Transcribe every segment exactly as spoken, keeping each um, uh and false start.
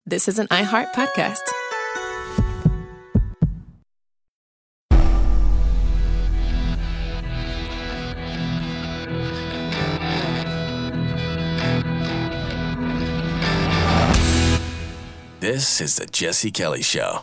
This is an iHeart podcast. This is the Jesse Kelly Show.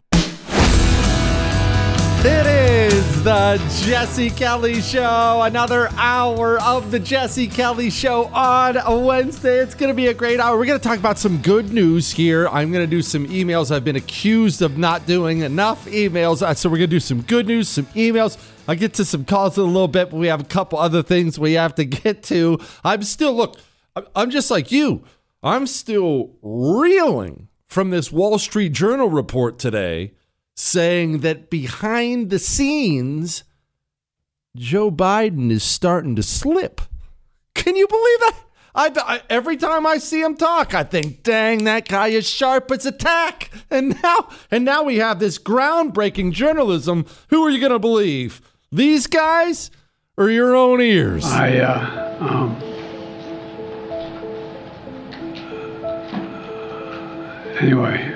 It is the Jesse Kelly Show. Another hour of the Jesse Kelly Show on a Wednesday. It's going to be a great hour. We're going to talk about some good news here. I'm going to do some emails. I've been accused of not doing enough emails. So we're going to do some good news, some emails. I'll get to some calls in a little bit, but we have a couple other things we have to get to. I'm still, look, I'm just like you. I'm still reeling from this Wall Street Journal report today saying that behind the scenes, Joe Biden is starting to slip. Can you believe that? I, I, every time I see him talk, I think, dang, that guy is sharp as a tack. And now, and now we have this groundbreaking journalism. Who are you going to believe? These guys or your own ears? I, uh, um, anyway.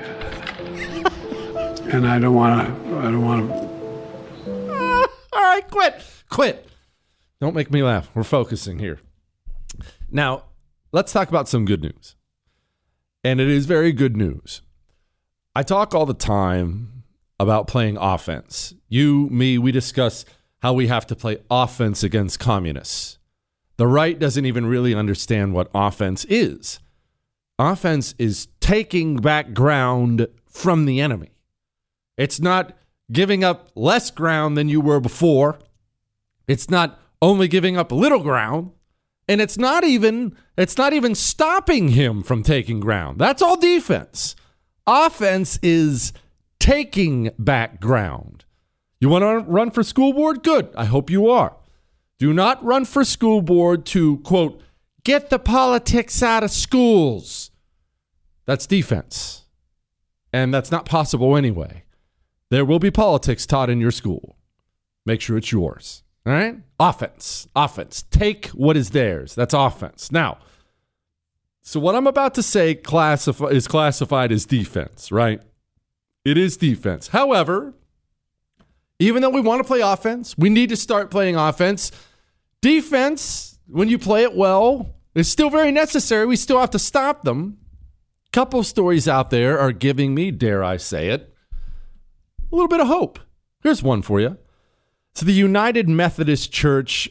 And I don't want to, I don't want to. Uh, all right, quit, quit. Don't make me laugh. We're focusing here. Now, let's talk about some good news. And it is very good news. I talk all the time about playing offense. You, me, we discuss how we have to play offense against communists. The right doesn't even really understand what offense is. Offense is taking back ground from the enemy. It's not giving up less ground than you were before. It's not only giving up a little ground. And it's not even it's not even stopping him from taking ground. That's all defense. Offense is taking back ground. You want to run for school board? Good. I hope you are. Do not run for school board to, quote, get the politics out of schools. That's defense. And that's not possible anyway. There will be politics taught in your school. Make sure it's yours. All right? Offense. Offense. Take what is theirs. That's offense. Now, so what I'm about to say classify, is classified as defense, right? It is defense. However, even though we want to play offense, we need to start playing offense. Defense, when you play it well, is still very necessary. We still have to stop them. A couple stories out there are giving me, dare I say it, a little bit of hope. Here's one for you. So the United Methodist Church,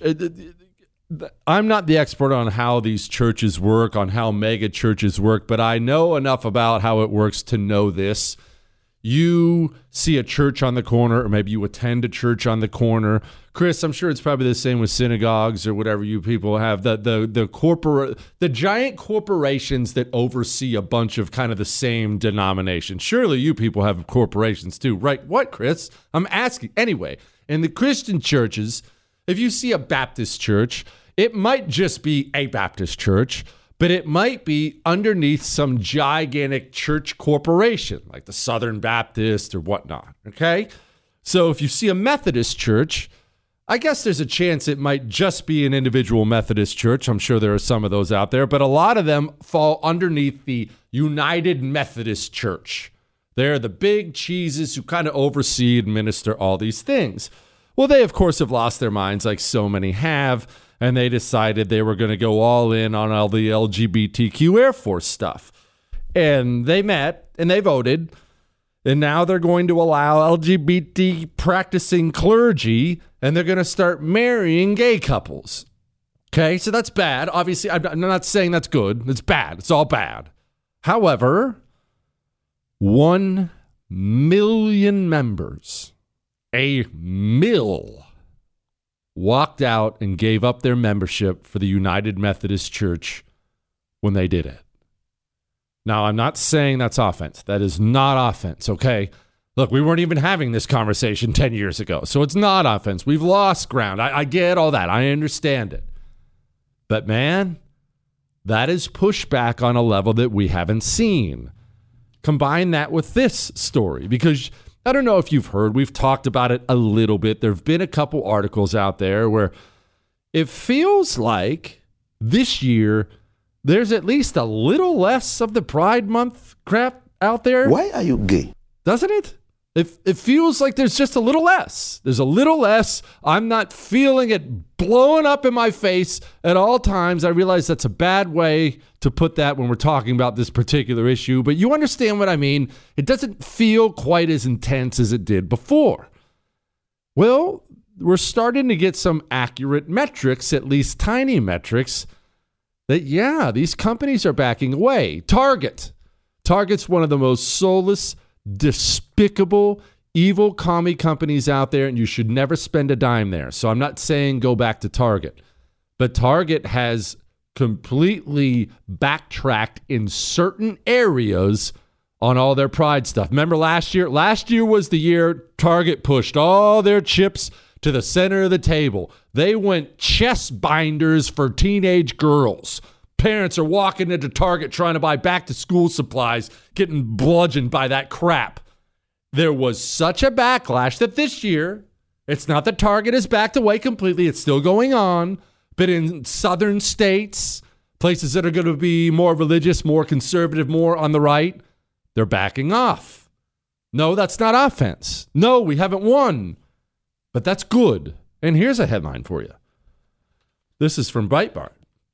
I'm not the expert on how these churches work, on how mega churches work, but I know enough about how it works to know this. You see a church on the corner, or maybe you attend a church on the corner. Chris, I'm sure it's probably the same with synagogues or whatever you people have. The the the corporate, the giant corporations that oversee a bunch of kind of the same denomination. Surely you people have corporations too, right? What, Chris? I'm asking. Anyway, in the Christian churches, if you see a Baptist church, it might just be a Baptist church, but it might be underneath some gigantic church corporation, like the Southern Baptist or whatnot, okay? So if you see a Methodist church, I guess there's a chance it might just be an individual Methodist church. I'm sure there are some of those out there, but a lot of them fall underneath the United Methodist Church. They're the big cheeses who kind of oversee and administer all these things. Well, they, of course, have lost their minds like so many have, and they decided they were going to go all in on all the L G B T Q Air Force stuff. And they met, and they voted, and now they're going to allow L G B T practicing clergy, and they're going to start marrying gay couples. Okay, so that's bad. Obviously, I'm not saying that's good. It's bad. It's all bad. However, one million members, a mill, walked out and gave up their membership for the United Methodist Church when they did it. Now, I'm not saying that's offense. That is not offense, okay? Look, we weren't even having this conversation ten years ago, so it's not offense. We've lost ground. I, I get all that. I understand it. But, man, that is pushback on a level that we haven't seen. Combine that with this story, because I don't know if you've heard, we've talked about it a little bit. There have been a couple articles out there where it feels like this year there's at least a little less of the Pride Month crap out there. Why are you gay? Doesn't it? It, it feels like there's just a little less. There's a little less. I'm not feeling it blowing up in my face at all times. I realize that's a bad way to put that when we're talking about this particular issue, but you understand what I mean. It doesn't feel quite as intense as it did before. Well, we're starting to get some accurate metrics, at least tiny metrics, that, yeah, these companies are backing away. Target. Target's one of the most soulless, despicable, evil commie companies out there, and you should never spend a dime there. So I'm not saying go back to Target, but Target has completely backtracked in certain areas on all their Pride stuff. Remember last year? Last year was the year Target pushed all their chips to the center of the table. They went chest binders for teenage girls. Parents are walking into Target trying to buy back-to-school supplies, getting bludgeoned by that crap. There was such a backlash that this year, it's not that Target has backed away completely. It's still going on. But in southern states, places that are going to be more religious, more conservative, more on the right, they're backing off. No, that's not offense. No, we haven't won. But that's good. And here's a headline for you. This is from Breitbart.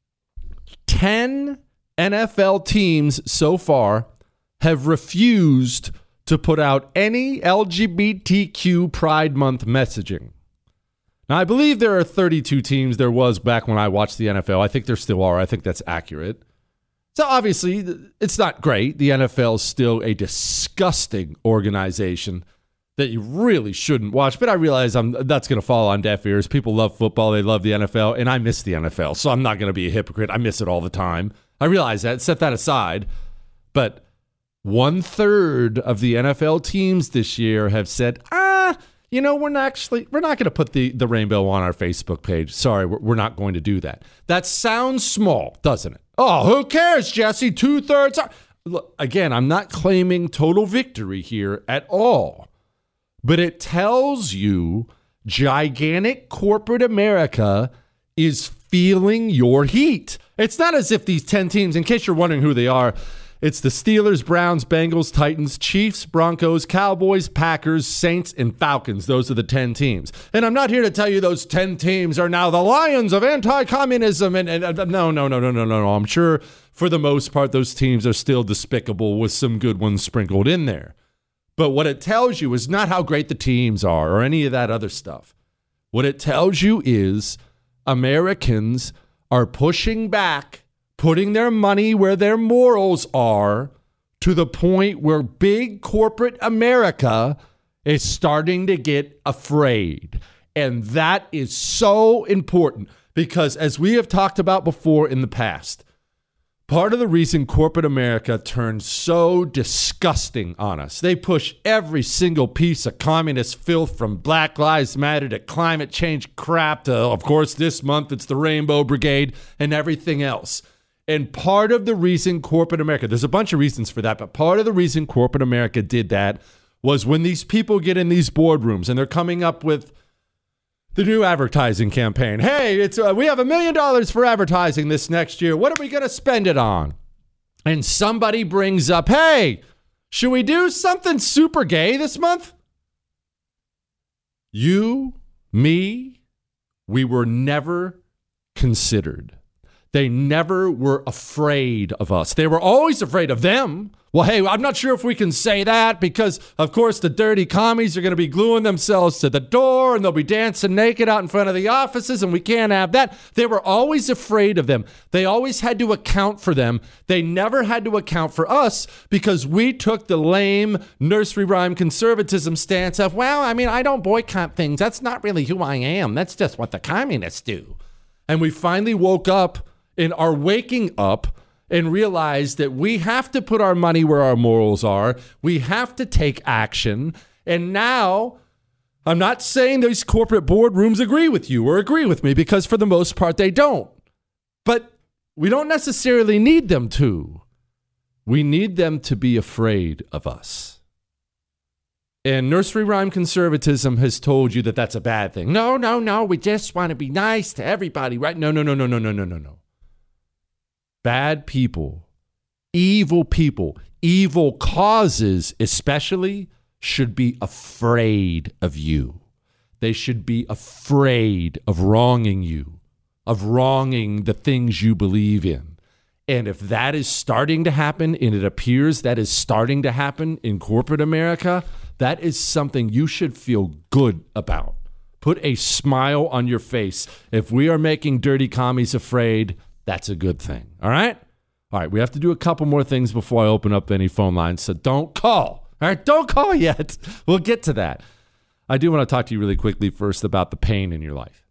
ten N F L teams so far have refused to put out any L G B T Q Pride Month messaging. Now, I believe there are thirty-two teams. There was back when I watched the N F L. I think there still are. I think that's accurate. So obviously, it's not great. The N F L is still a disgusting organization that you really shouldn't watch. But I realize I'm, that's going to fall on deaf ears. People love football. They love the N F L. And I miss the N F L. So I'm not going to be a hypocrite. I miss it all the time. I realize that. Set that aside. But one third of the N F L teams this year have said, ah, you know, we're not actually, we're not going to put the, the rainbow on our Facebook page. Sorry, we're, we're not going to do that. That sounds small, doesn't it? Oh, who cares, Jesse? Two thirds. Are... Look, again, I'm not claiming total victory here at all. But it tells you gigantic corporate America is feeling your heat. It's not as if these ten teams, in case you're wondering who they are, it's the Steelers, Browns, Bengals, Titans, Chiefs, Broncos, Cowboys, Packers, Saints, and Falcons. Those are the ten teams. And I'm not here to tell you those ten teams are now the lions of anti-communism. And, and uh, no, no, no, no, no, no, no. I'm sure for the most part, those teams are still despicable with some good ones sprinkled in there. But what it tells you is not how great the teams are or any of that other stuff. What it tells you is Americans are pushing back, putting their money where their morals are, to the point where big corporate America is starting to get afraid. And that is so important because, as we have talked about before in the past, part of the reason corporate America turned so disgusting on us, they push every single piece of communist filth from Black Lives Matter to climate change crap to, of course, this month it's the Rainbow Brigade and everything else. And part of the reason corporate America, there's a bunch of reasons for that, but part of the reason corporate America did that was when these people get in these boardrooms and they're coming up with the new advertising campaign. Hey, it's uh, we have a million dollars for advertising this next year. What are we going to spend it on? And somebody brings up, hey, should we do something super gay this month? You, me, we were never considered. They never were afraid of us. They were always afraid of them. Well, hey, I'm not sure if we can say that because, of course, the dirty commies are going to be gluing themselves to the door and they'll be dancing naked out in front of the offices and we can't have that. They were always afraid of them. They always had to account for them. They never had to account for us because we took the lame nursery rhyme conservatism stance of, well, I mean, I don't boycott things. That's not really who I am. That's just what the communists do. And we finally woke up and are waking up and realize that we have to put our money where our morals are. We have to take action. And now, I'm not saying these corporate boardrooms agree with you or agree with me because for the most part they don't. But we don't necessarily need them to. We need them to be afraid of us. And nursery rhyme conservatism has told you that that's a bad thing. No, no, no. We just want to be nice to everybody, right? No, no, no, no, no, no, no, no, no. Bad people Evil people, evil causes especially, should be afraid of you. They should be afraid of wronging you, of wronging the things you believe in. And if that is starting to happen, and it appears that is starting to happen in corporate America, that is something you should feel good about. Put a smile on your face. If we are making dirty commies afraid, that's a good thing. All right? All right, we have to do a couple more things before I open up any phone lines, so don't call. All right, don't call yet. We'll get to that. I do want to talk to you really quickly first about the pain in your life.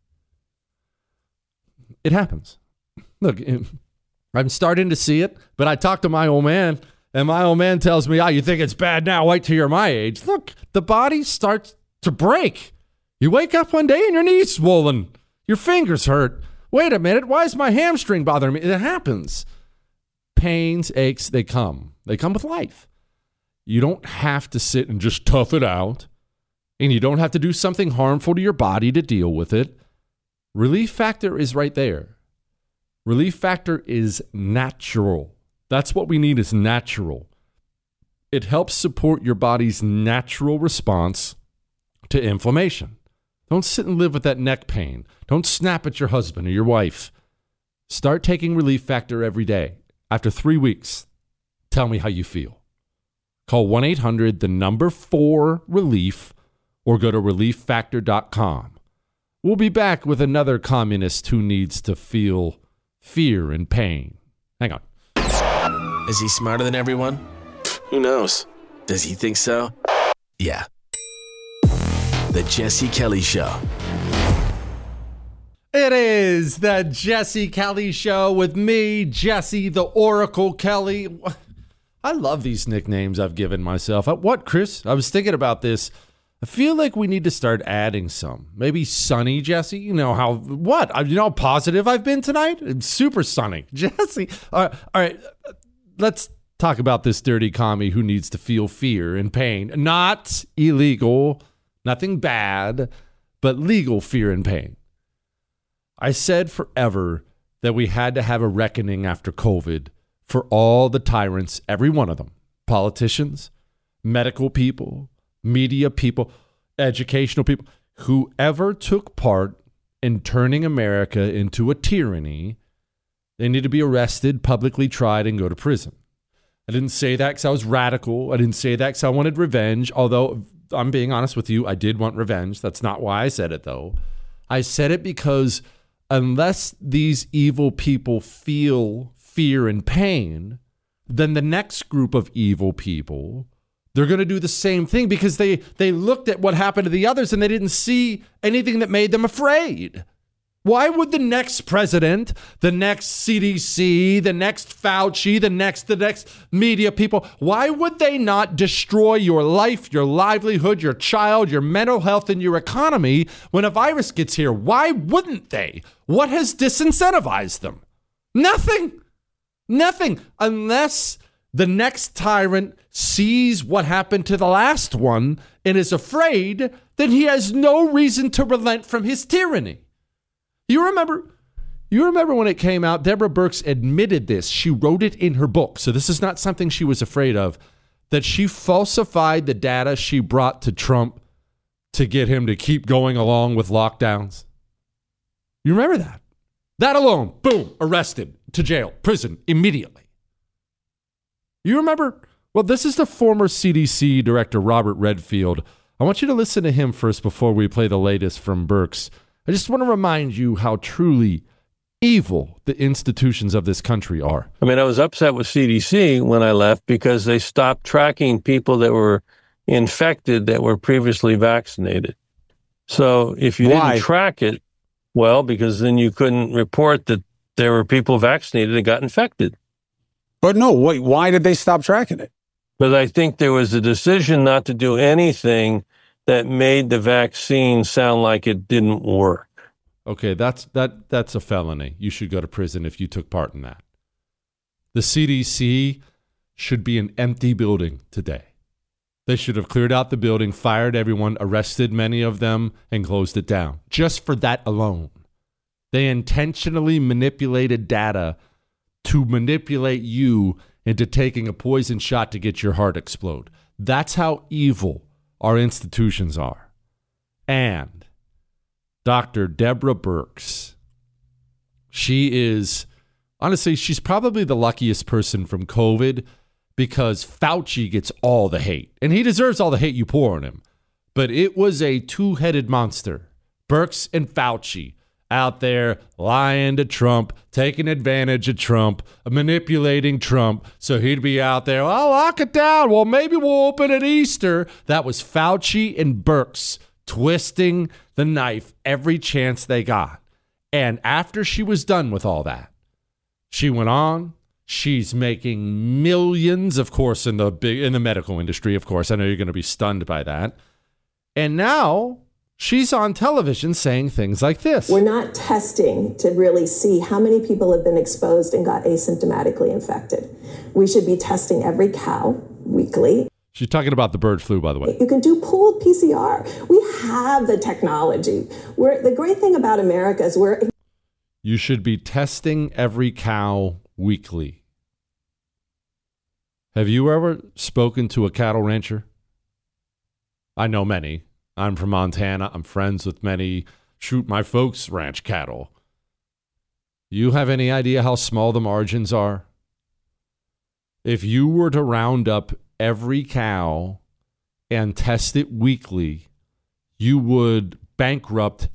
It happens. Look, I'm starting to see it, but I talk to my old man, and my old man tells me, oh, you think it's bad now? Wait till you're my age. Look, the body starts to break. You wake up one day and your knee's swollen. Your fingers hurt. Wait a minute, why is my hamstring bothering me? It happens. Pains, aches, they come. They come with life. You don't have to sit and just tough it out, and you don't have to do something harmful to your body to deal with it. Relief Factor is right there. Relief Factor is natural. That's what we need, is natural. It helps support your body's natural response to inflammation. Don't sit and live with that neck pain. Don't snap at your husband or your wife. Start taking Relief Factor every day. After three weeks, tell me how you feel. Call one eight hundred, the number four, relief, or go to relief factor dot com. We'll be back with another communist who needs to feel fear and pain. Hang on. Is he smarter than everyone? Who knows? Does he think so? Yeah. The Jesse Kelly Show. It is the Jesse Kelly Show with me, Jesse the Oracle Kelly. I love these nicknames I've given myself. What, Chris? I was thinking about this. I feel like we need to start adding some. Maybe sunny, Jesse. You know how, what? You know how positive I've been tonight? It's super sunny. Jesse. All right, all right. Let's talk about this dirty commie who needs to feel fear and pain. Not illegal, nothing bad, but legal fear and pain. I said forever that we had to have a reckoning after COVID for all the tyrants, every one of them, politicians, medical people, media people, educational people, whoever took part in turning America into a tyranny, they need to be arrested, publicly tried, and go to prison. I didn't say that because I was radical. I didn't say that because I wanted revenge, although I'm being honest with you, I did want revenge. That's not why I said it, though. I said it because unless these evil people feel fear and pain, then the next group of evil people, they're going to do the same thing because they, they looked at what happened to the others and they didn't see anything that made them afraid. Why would the next president, the next C D C, the next Fauci, the next, the next media people, why would they not destroy your life, your livelihood, your child, your mental health, and your economy when a virus gets here? Why wouldn't they? What has disincentivized them? Nothing. Nothing. Unless the next tyrant sees what happened to the last one and is afraid, then he has no reason to relent from his tyranny. You remember, you remember when it came out, Deborah Birx admitted this. She wrote it in her book. So this is not something she was afraid of, that she falsified the data she brought to Trump to get him to keep going along with lockdowns. You remember that? That alone, boom, arrested, to jail, prison, immediately. You remember? Well, this is the former C D C director, Robert Redfield. I want you to listen to him first before we play the latest from Birx. I just want to remind you how truly evil the institutions of this country are. I mean, I was upset with C D C when I left because they stopped tracking people that were infected that were previously vaccinated. So if you Why? didn't track it, well, because then you couldn't report that there were people vaccinated that got infected. But no, wait, why did they stop tracking it? But I think there was a decision not to do anything that made the vaccine sound like it didn't work. Okay, that's that that's a felony. You should go to prison if you took part in that. The C D C should be an empty building today. They should have cleared out the building, fired everyone, arrested many of them, and closed it down. Just for that alone. They intentionally manipulated data to manipulate you into taking a poison shot to get your heart explode. That's how evil our institutions are. And Doctor Deborah Birx, she is, honestly, she's probably the luckiest person from COVID because Fauci gets all the hate. And he deserves all the hate you pour on him. But it was a two-headed monster. Birx and Fauci out there lying to Trump, taking advantage of Trump, manipulating Trump. So he'd be out there, oh, lock it down. Well, maybe we'll open at Easter. That was Fauci and Birx twisting the knife every chance they got. And after she was done with all that, she went on. She's making millions, of course, in the big in the medical industry, of course. I know you're going to be stunned by that. And now she's on television saying things like this. We're not testing to really see how many people have been exposed and got asymptomatically infected. We should be testing every cow weekly. She's talking about the bird flu, by the way. You can do pooled P C R. We have the technology. We're, the great thing about America is we're... You should be testing every cow weekly. Have you ever spoken to a cattle rancher? I know many. I'm from Montana. I'm friends with many. Shoot, my folks ranch cattle. You have any idea how small the margins are? If you were to round up every cow and test it weekly, you would bankrupt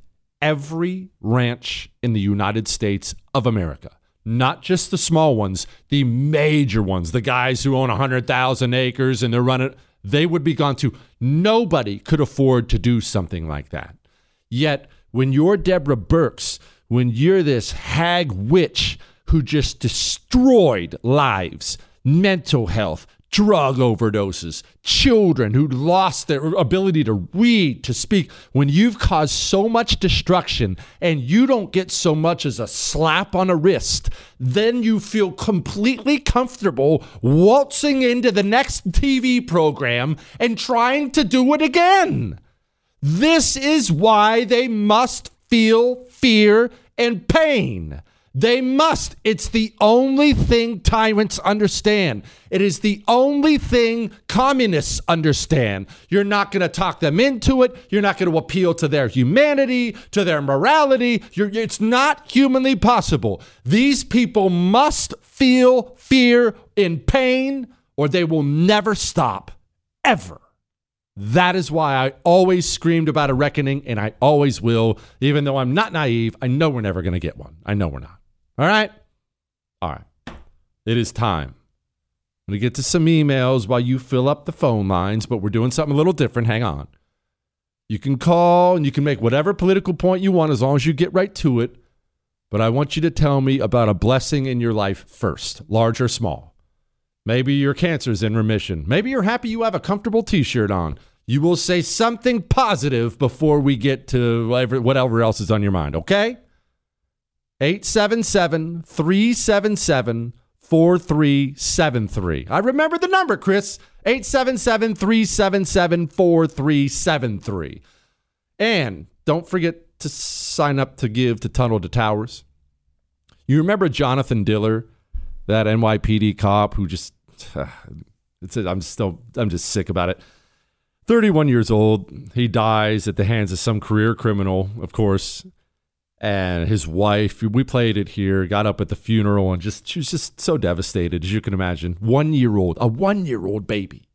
every ranch in the United States of America. Not just the small ones, the major ones, the guys who own one hundred thousand acres and they're running, they would be gone too. Nobody could afford to do something like that. Yet, when you're Deborah Birx, when you're this hag witch who just destroyed lives, mental health, drug overdoses, children who lost their ability to read, to speak, when you've caused so much destruction and you don't get so much as a slap on a wrist, then you feel completely comfortable waltzing into the next T V program and trying to do it again. This is why they must feel fear and pain. They must. It's the only thing tyrants understand. It is the only thing communists understand. You're not going to talk them into it. You're not going to appeal to their humanity, to their morality. You're, it's not humanly possible. These people must feel fear and pain, or they will never stop, ever. That is why I always screamed about a reckoning, and I always will. Even though I'm not naive, I know we're never going to get one. I know we're not. All right? All right. It is time. I'm going to get to some emails while you fill up the phone lines, but we're doing something a little different. Hang on. You can call and you can make whatever political point you want as long as you get right to it. But I want you to tell me about a blessing in your life first, large or small. Maybe your cancer's in remission. Maybe you're happy you have a comfortable t-shirt on. You will say something positive before we get to whatever, whatever else is on your mind, okay? eight seven seven, three seven seven, four three seven three. I remember the number, Chris. eight seven seven, three seven seven, four three seven three. And don't forget to sign up to give to Tunnel to Towers. You remember Jonathan Diller, that N Y P D cop who just, uh, it's a, I'm still, I'm just sick about it. thirty-one years old. He dies at the hands of some career criminal, of course. And his wife, we played it here, got up at the funeral and just, she was just so devastated, as you can imagine. One-year-old, a one-year-old baby.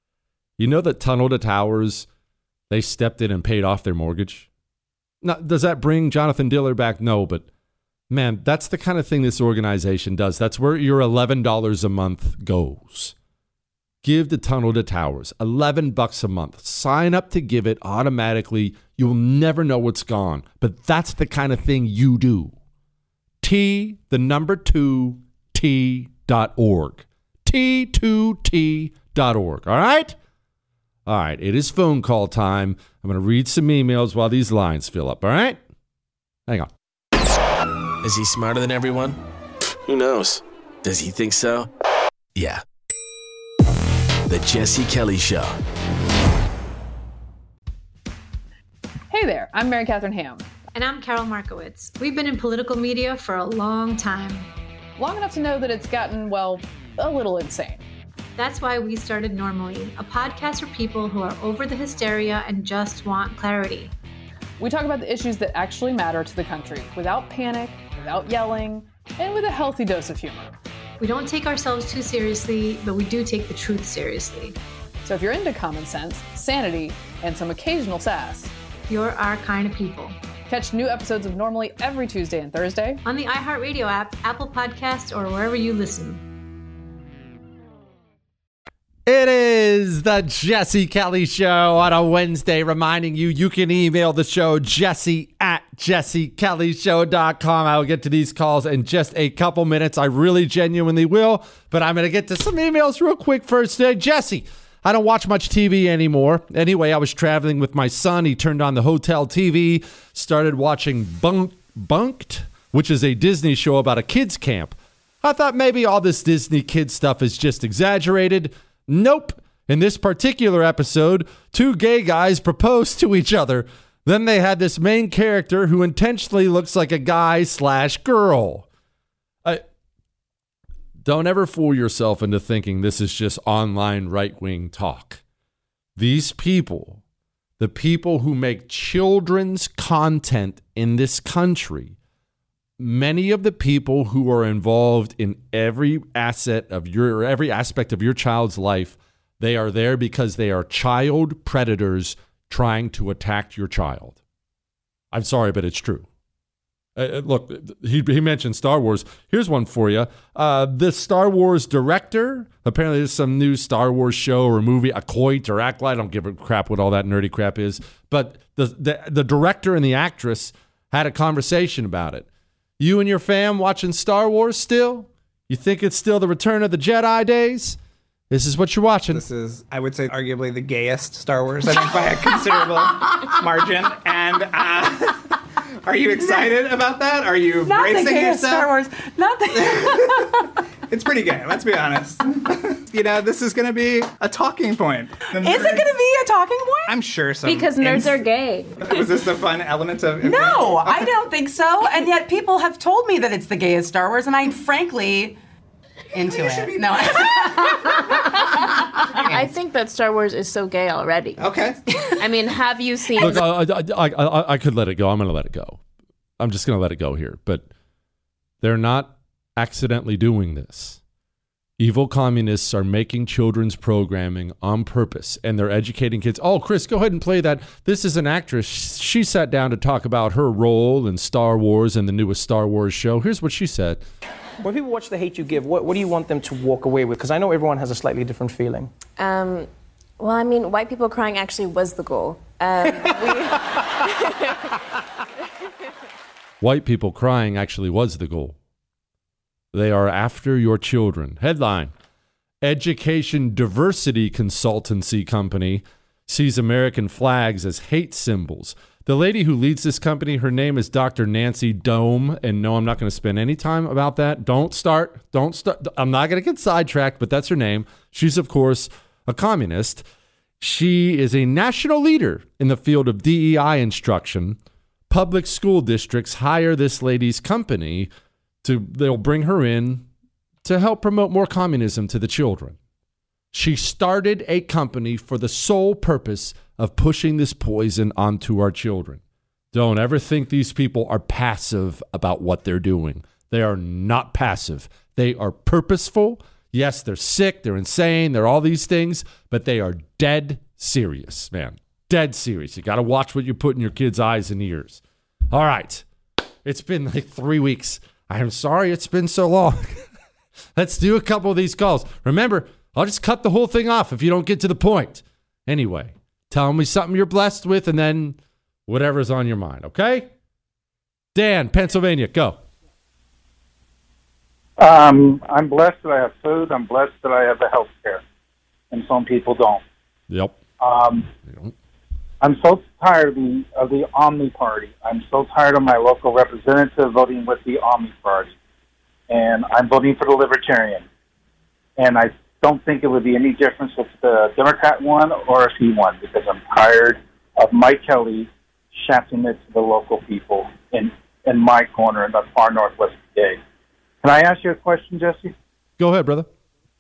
You know that Tunnel to Towers, they stepped in and paid off their mortgage? Now, does that bring Jonathan Diller back? No, but man, that's the kind of thing this organization does. That's where your eleven dollars a month goes. Give to Tunnel to Towers, eleven bucks a month. Sign up to give it automatically. You'll never know what's gone, but that's the kind of thing you do. T, the number two, T dot org. T two T dot org, all right? All right, it is phone call time. I'm going to read some emails while these lines fill up, all right? Hang on. Is he smarter than everyone? Who knows? Does he think so? Yeah. The Jesse Kelly Show. Hey there, I'm Mary Catherine Ham. And I'm Carol Markowitz. We've been in political media for a long time. Long enough to know that it's gotten, well, a little insane. That's why we started Normally, a podcast for people who are over the hysteria and just want clarity. We talk about the issues that actually matter to the country without panic, without yelling, and with a healthy dose of humor. We don't take ourselves too seriously, but we do take the truth seriously. So if you're into common sense, sanity, and some occasional sass, you're our kind of people. Catch new episodes of Normally every Tuesday and Thursday on the iHeartRadio app, Apple Podcasts, or wherever you listen. It is the Jesse Kelly Show on a Wednesday, reminding you you can email the show, jesse at jesse kelly show dot com. I will get to these calls in just a couple minutes. I really genuinely will, but I'm going to get to some emails real quick first. Uh, Jesse, I don't watch much T V anymore. Anyway, I was traveling with my son. He turned on the hotel T V, started watching Bunk, Bunked, which is a Disney show about a kids camp. I thought maybe all this Disney kids stuff is just exaggerated. Nope. In this particular episode, two gay guys proposed to each other. Then they had this main character who intentionally looks like a guy slash girl. I, don't ever fool yourself into thinking this is just online right-wing talk. These people, the people who make children's content in this country, many of the people who are involved in every asset of your, every aspect of your child's life, they are there because they are child predators trying to attack your child. I'm sorry, but it's true. Uh, look, he, he mentioned Star Wars. Here's one for you. Uh, the Star Wars director, apparently there's some new Star Wars show or movie, Acoit or Acolyte. I don't give a crap what all that nerdy crap is. But the, the the director and the actress had a conversation about it. You and your fam watching Star Wars still? You think it's still the Return of the Jedi days? This is what you're watching. This is, I would say, arguably the gayest Star Wars, I think, by a considerable margin. And uh, are you excited about that? Are you Not bracing the gayest yourself? Star Wars. Not the. It's pretty gay, let's be honest. You know, this is going to be a talking point. The Is nerds, it going to be a talking point? I'm sure some. Because nerds ins- are gay. Was this the fun element of... No, Okay. I don't think so. And yet people have told me that it's the gayest Star Wars, and I'm frankly into it. No. I think that Star Wars is so gay already. Okay. I mean, have you seen... Look, I, I, I, I could let it go. I'm going to let it go. I'm just going to let it go here. But they're not accidentally doing this. Evil communists are making children's programming on purpose, and they're educating kids. Oh, Chris, go ahead and play that. This is an actress. She sat down to talk about her role in Star Wars and the newest Star Wars show. Here's what she said. When people watch The Hate U Give, what, what do you want them to walk away with? Because I know everyone has a slightly different feeling. Um, well, I mean, white people crying actually was the goal. Um, we... White people crying actually was the goal. They are after your children. Headline: Education Diversity Consultancy Company sees American flags as hate symbols. The lady who leads this company, her name is Doctor Nancy Dome. And no, I'm not going to spend any time about that. Don't start. Don't start. I'm not going to get sidetracked, but that's her name. She's, of course, a communist. She is a national leader in the field of D E I instruction. Public school districts hire this lady's company to, they'll bring her in to help promote more communism to the children. She started a company for the sole purpose of pushing this poison onto our children. Don't ever think these people are passive about what they're doing. They are not passive. They are purposeful. Yes, they're sick, they're insane, they're all these things, but they are dead serious, man. Dead serious. You got to watch what you put in your kids' eyes and ears. All right. It's been like three weeks. I'm sorry it's been so long. Let's do a couple of these calls. Remember, I'll just cut the whole thing off if you don't get to the point. Anyway, tell me something you're blessed with and then whatever's on your mind, okay? Dan, Pennsylvania, go. Um, I'm blessed that I have food. I'm blessed that I have the health care. And some people don't. Yep. Um, I'm so tired of the, of the Omni Party. I'm so tired of my local representative voting with the Omni Party. And I'm voting for the Libertarian. And I don't think it would be any difference if the Democrat won or if he won, because I'm tired of Mike Kelly shafting it to the local people in, in my corner in the far northwest today. Can I ask you a question, Jesse? Go ahead, brother.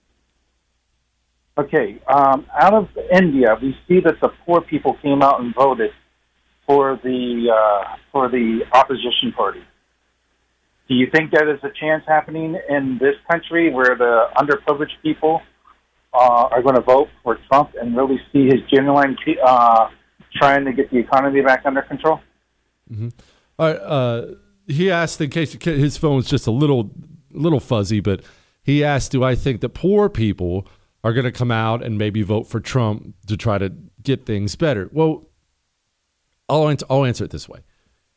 Okay, um, out of India, we see that the poor people came out and voted for the uh, for the opposition party. Do you think that is a chance happening in this country where the underprivileged people uh, are going to vote for Trump and really see his genuine uh, trying to get the economy back under control? Mm-hmm. All right, uh, he asked, in case his phone was just a little little fuzzy, but he asked, do I think that poor people are going to come out and maybe vote for Trump to try to get things better? Well, I'll answer, I'll answer it this way.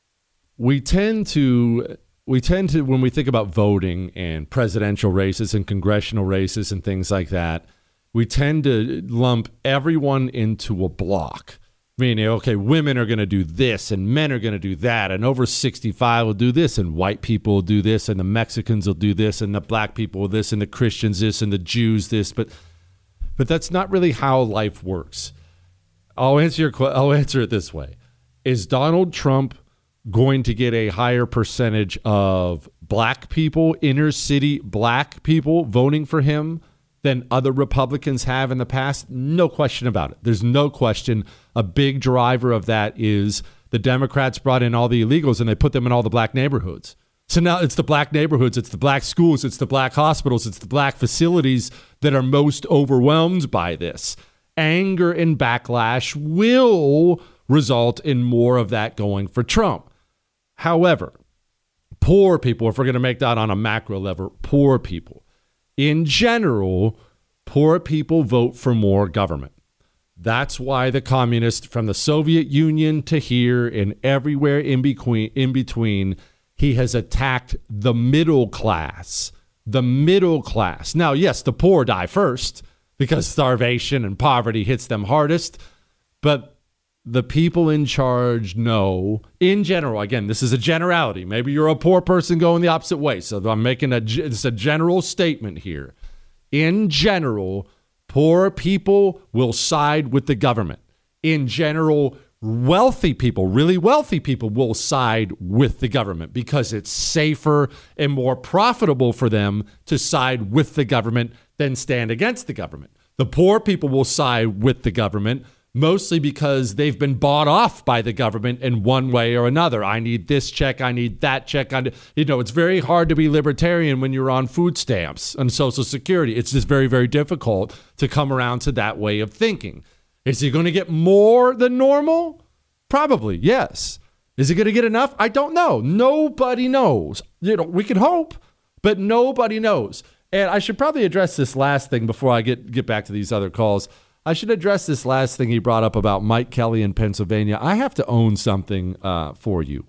We tend to, we tend to, when we think about voting and presidential races and congressional races and things like that, we tend to lump everyone into a block. Meaning, okay, women are going to do this and men are going to do that, and over sixty-five will do this, and white people will do this, and the Mexicans will do this, and the black people will this, and the Christians this, and the Jews this. But but that's not really how life works. I'll answer your I'll answer it this way. Is Donald Trump going to get a higher percentage of black people, inner city black people voting for him than other Republicans have in the past? No question about it. There's no question. A big driver of that is the Democrats brought in all the illegals and they put them in all the black neighborhoods. So now it's the black neighborhoods, it's the black schools, it's the black hospitals, it's the black facilities that are most overwhelmed by this. Anger and backlash will result in more of that going for Trump. However, poor people, if we're going to make that on a macro level, poor people, in general, poor people vote for more government. That's why the communists from the Soviet Union to here and everywhere in between, in between, he has attacked the middle class. The middle class. Now, yes, the poor die first because starvation and poverty hits them hardest. But the people in charge know, in general, again, this is a generality. Maybe you're a poor person going the opposite way. So I'm making a, it's a general statement here. In general, poor people will side with the government. In general, wealthy people, really wealthy people will side with the government because it's safer and more profitable for them to side with the government than stand against the government. The poor people will side with the government mostly because they've been bought off by the government in one way or another. I need this check. I need that check. I, you know, it's very hard to be libertarian when you're on food stamps and Social Security. It's just very, very difficult to come around to that way of thinking. Is he going to get more than normal? Probably, yes. Is he going to get enough? I don't know. Nobody knows. You know, we can hope, but nobody knows. And I should probably address this last thing before I get, get back to these other calls. I should address this last thing he brought up about Mike Kelly in Pennsylvania. I have to own something uh, for you.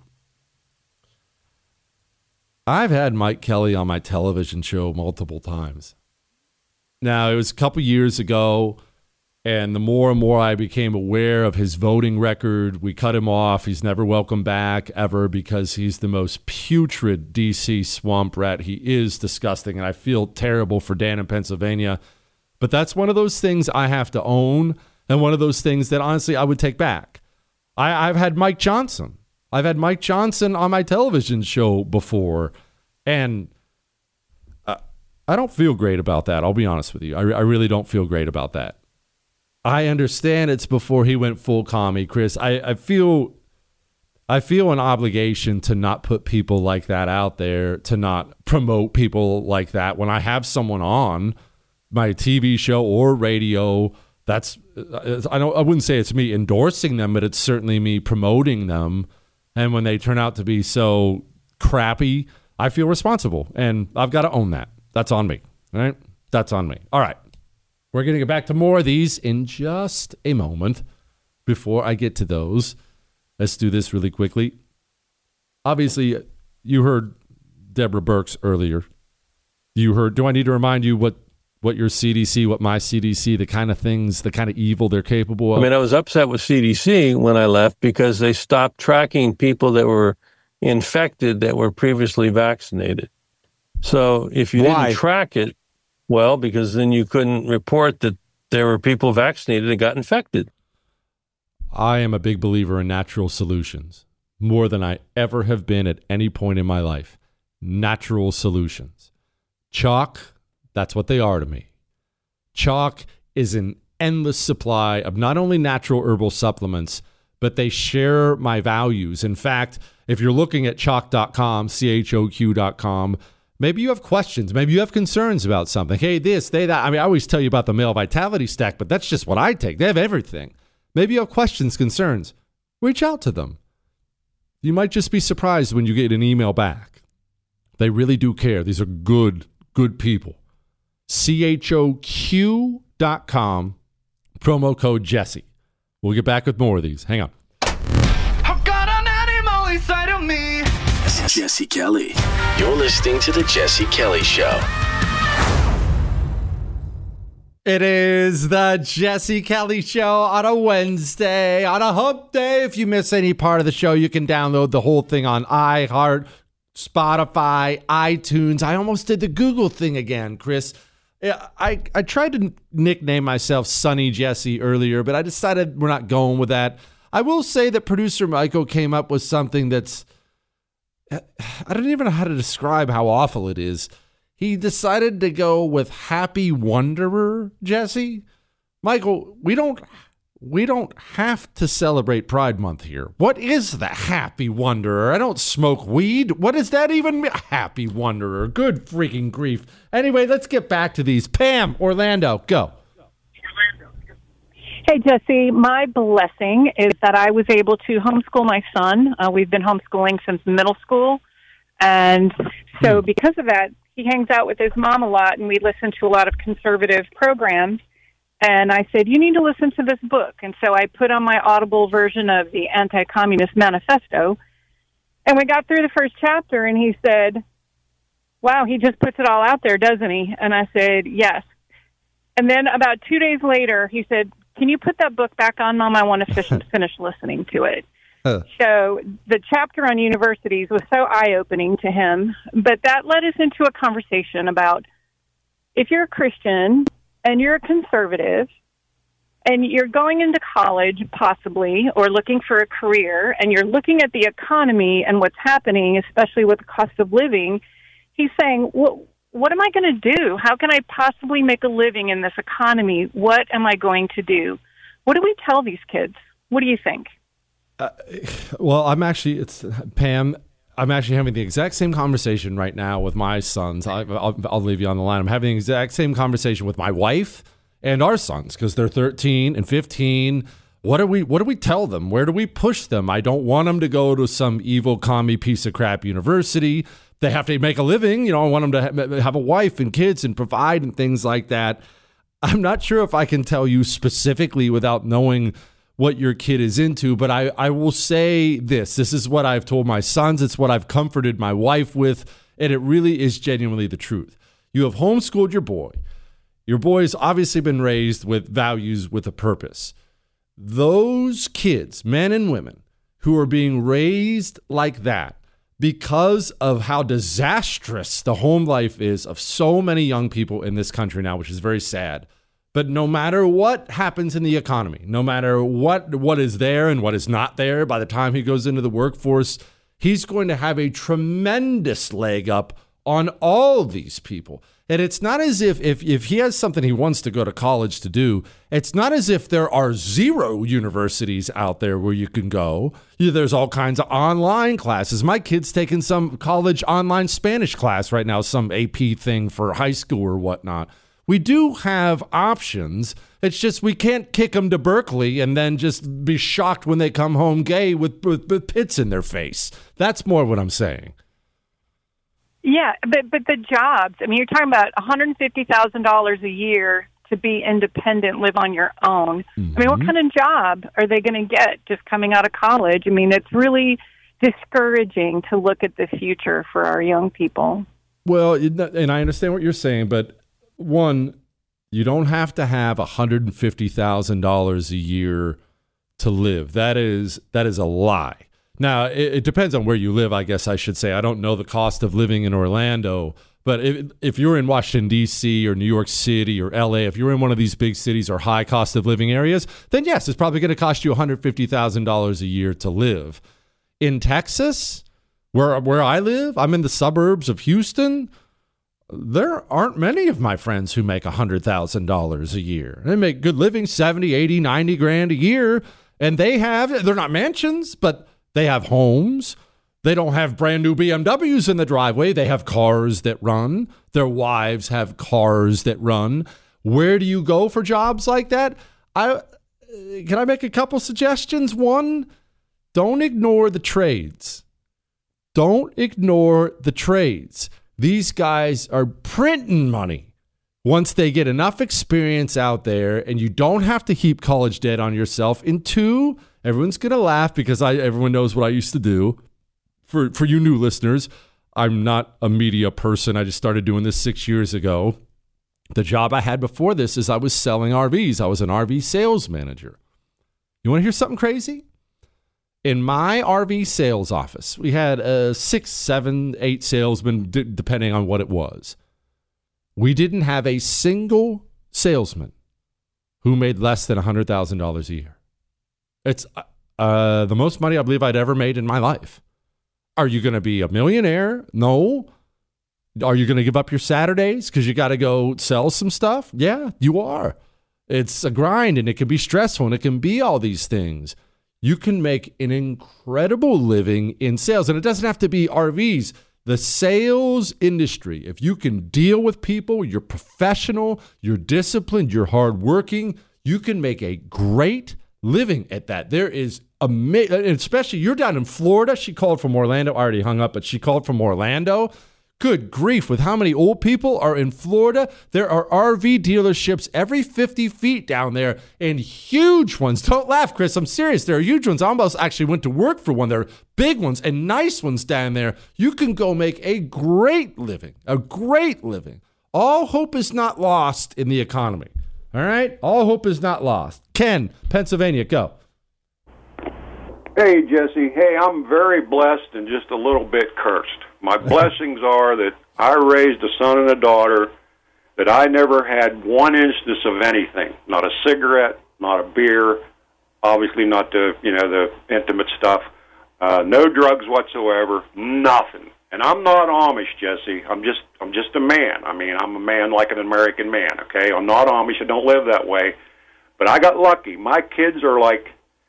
I've had Mike Kelly on my television show multiple times. Now, it was a couple years ago, and the more and more I became aware of his voting record, we cut him off. He's never welcome back ever because he's the most putrid D C swamp rat. He is disgusting, and I feel terrible for Dan in Pennsylvania. But that's one of those things I have to own, and one of those things that, honestly, I would take back. I, I've had Mike Johnson. I've had Mike Johnson on my television show before, and I, I don't feel great about that. I'll be honest with you. I, I really don't feel great about that. I understand it's before he went full commie, Chris. I, I feel I feel an obligation to not put people like that out there, to not promote people like that. When I have someone on my T V show or radio, that's I don't I wouldn't say it's me endorsing them, but it's certainly me promoting them. And when they turn out to be so crappy, I feel responsible, and I've got to own that. That's on me, right? That's on me. All right, we're going to get back to more of these in just a moment. Before I get to those, let's do this really quickly. Obviously, you heard Deborah Birx earlier. You heard. Do I need to remind you what? What your C D C, what my C D C, the kind of things, the kind of evil they're capable of? I mean, I was upset with C D C when I left because they stopped tracking people that were infected that were previously vaccinated. So if you Why? didn't track it, well, because then you couldn't report that there were people vaccinated that got infected. I am a big believer in natural solutions, more than I ever have been at any point in my life. Natural solutions. Chalk, that's what they are to me. Chalk is an endless supply of not only natural herbal supplements, but they share my values. In fact, if you're looking at choq dot com, C H O Q dot com, maybe you have questions. Maybe you have concerns about something. Hey, this, they, that. I mean, I always tell you about the Male Vitality Stack, but that's just what I take. They have everything. Maybe you have questions, concerns. Reach out to them. You might just be surprised when you get an email back. They really do care. These are good, good people. C H O Q dot com, promo code Jesse. We'll get back with more of these. Hang on. I've got an animal inside of me. This is Jesse Kelly. You're listening to The Jesse Kelly Show. It is The Jesse Kelly Show on a Wednesday, on a hump day. If you miss any part of the show, you can download the whole thing on iHeart, Spotify, iTunes. I almost did the Google thing again, Chris. I, I tried to nickname myself Sunny Jesse earlier, but I decided we're not going with that. I will say that producer Michael came up with something that's, I don't even know how to describe how awful it is. He decided to go with Happy Wanderer, Jesse. Michael, we don't we don't have to celebrate Pride Month here. What is the Happy Wanderer? I don't smoke weed. What does that even mean? Happy Wanderer. Good freaking grief. Anyway, let's get back to these. Pam, Orlando, go. Hey, Jesse, my blessing is that I was able to homeschool my son. Uh, we've been homeschooling since middle school. And so because of that, he hangs out with his mom a lot, and we listen to a lot of conservative programs. And I said, you need to listen to this book. And so I put on my Audible version of the Anti-Communist Manifesto. And we got through the first chapter, and he said, wow, he just puts it all out there, doesn't he? And I said, yes. And then about two days later, he said, can you put that book back on, Mom? I want to finish, finish listening to it. Huh. So the chapter on universities was so eye-opening to him, but that led us into a conversation about if you're a Christian and you're a conservative and you're going into college possibly or looking for a career and you're looking at the economy and what's happening, especially with the cost of living, he's saying, well, what am I going to do? How can I possibly make a living in this economy? What am I going to do? What do we tell these kids? What do you think? Uh, well, I'm actually, it's Pam, I'm actually having the exact same conversation right now with my sons. I, I'll, I'll leave you on the line. I'm having the exact same conversation with my wife and our sons because they're thirteen and fifteen. What do we, what do we tell them? Where do we push them? I don't want them to go to some evil commie piece of crap university. They have to make a living. You know, I want them to have a wife and kids and provide and things like that. I'm not sure if I can tell you specifically without knowing what your kid is into, but I, I will say this. This is what I've told my sons. It's what I've comforted my wife with, and it really is genuinely the truth. You have homeschooled your boy. Your boy's obviously been raised with values with a purpose. Those kids, men and women, who are being raised like that because of how disastrous the home life is of so many young people in this country now, which is very sad. But no matter what happens in the economy, no matter what what is there and what is not there, by the time he goes into the workforce, he's going to have a tremendous leg up on all these people. And it's not as if, if if he has something he wants to go to college to do, it's not as if there are zero universities out there where you can go. There's all kinds of online classes. My kid's taking some college online Spanish class right now, some A P thing for high school or whatnot. We do have options. It's just we can't kick them to Berkeley and then just be shocked when they come home gay with, with, with pits in their face. That's more what I'm saying. Yeah, but but the jobs, I mean, you're talking about one hundred fifty thousand dollars a year to be independent, live on your own. Mm-hmm. I mean, what kind of job are they going to get just coming out of college? I mean, it's really discouraging to look at the future for our young people. Well, and I understand what you're saying, but one, you don't have to have one hundred fifty thousand dollars a year to live. That is that is a lie. Now, it, it depends on where you live, I guess I should say. I don't know the cost of living in Orlando, but if, if you're in Washington, D C or New York City or L A, if you're in one of these big cities or high cost of living areas, then yes, it's probably going to cost you one hundred fifty thousand dollars a year to live. In Texas, where where I live, I'm in the suburbs of Houston. there aren't many of my friends who make one hundred thousand dollars a year. They make good living, seventy, eighty, ninety grand a year. And they have, they're not mansions, but they have homes. They don't have brand new B M Ws in the driveway. They have cars that run. Their wives have cars that run. Where do you go for jobs like that? I can I make a couple suggestions? One, don't ignore the trades. Don't ignore the trades. These guys are printing money once they get enough experience out there, and you don't have to heap college debt on yourself. And two, everyone's going to laugh because I everyone knows what I used to do. For for you new listeners, I'm not a media person. I just started doing this six years ago. The job I had before this is I was selling R Vs. I was an R V sales manager. You want to hear something crazy? In my R V sales office, we had uh, six, seven, eight salesmen, d- depending on what it was. We didn't have a single salesman who made less than one hundred thousand dollars a year. It's uh, the most money I believe I'd ever made in my life. Are you going to be a millionaire? No. Are you going to give up your Saturdays because you got to go sell some stuff? Yeah, you are. It's a grind, and it can be stressful, and it can be all these things. You can make an incredible living in sales, and it doesn't have to be R Vs. The sales industry, if you can deal with people, you're professional, you're disciplined, you're hardworking, you can make a great living at that. There is amazing, especially you're down in Florida. She called from Orlando. I already hung up, but she called from Orlando. Good grief, with how many old people are in Florida? There are R V dealerships every fifty feet down there, and huge ones. Don't laugh, Chris. I'm serious. There are huge ones. I almost actually went to work for one. There are big ones and nice ones down there. You can go make a great living, a great living. All hope is not lost in the economy. All right? All hope is not lost. Ken, Pennsylvania, go. Hey, Jesse. Hey, I'm very blessed and just a little bit cursed. My blessings are that I raised a son and a daughter, that I never had one instance of anything, not a cigarette, not a beer, obviously not the, you know, the intimate stuff, uh, no drugs whatsoever, nothing. And I'm not Amish, Jesse. I'm just, I'm just a man. I mean, I'm a man like an American man, okay? I'm not Amish. I don't live that way. But I got lucky. My kids are like,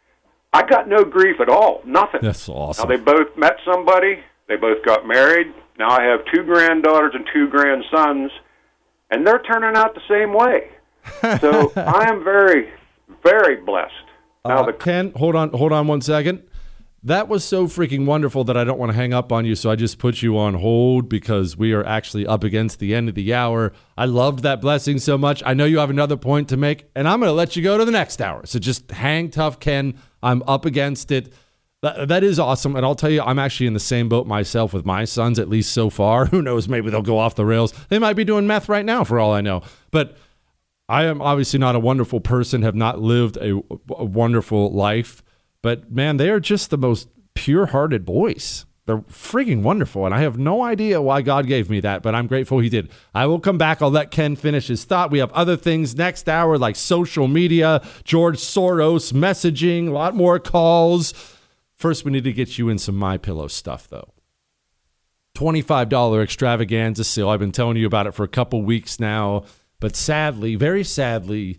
I got no grief at all, nothing. That's awesome. Now, they both met somebody. They both got married. Now I have two granddaughters and two grandsons, and they're turning out the same way. So I am very, very blessed. Now Uh, the Ken, hold on, hold on one second. That was so freaking wonderful that I don't want to hang up on you, so I just put you on hold because we are actually up against the end of the hour. I loved that blessing so much. I know you have another point to make, and I'm going to let you go to the next hour. So just hang tough, Ken. I'm up against it. That, that is awesome, and I'll tell you, I'm actually in the same boat myself with my sons, at least so far. Who knows, maybe they'll go off the rails. They might be doing meth right now, for all I know. But I am obviously not a wonderful person, have not lived a, a wonderful life. But, man, they are just the most pure-hearted boys. They're freaking wonderful, and I have no idea why God gave me that, but I'm grateful he did. I will come back. I'll let Ken finish his thought. We have other things next hour like social media, George Soros, messaging, a lot more calls. First, we need to get you in some MyPillow stuff, though. twenty-five dollars extravaganza sale. I've been telling you about it for a couple weeks now. But sadly, very sadly,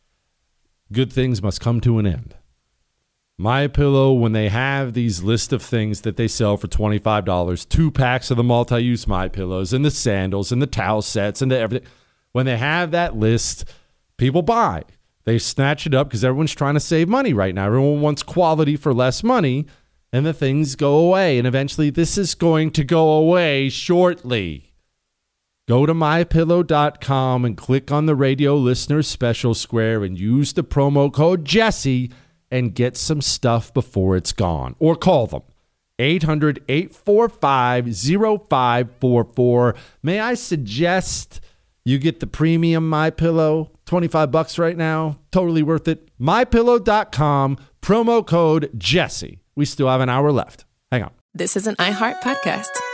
good things must come to an end. MyPillow, when they have these list of things that they sell for twenty-five dollars, two packs of the multi-use MyPillows and the sandals and the towel sets and the everything, when they have that list, people buy. They snatch it up because everyone's trying to save money right now. Everyone wants quality for less money, and the things go away. And eventually, this is going to go away shortly. Go to my pillow dot com and click on the radio listener special square and use the promo code Jesse and get some stuff before it's gone. Or call them. eight hundred, eight four five, zero five four four. May I suggest you get the premium MyPillow? twenty-five bucks right now. Totally worth it. my pillow dot com, promo code Jesse. We still have an hour left. Hang on. This is an iHeart podcast.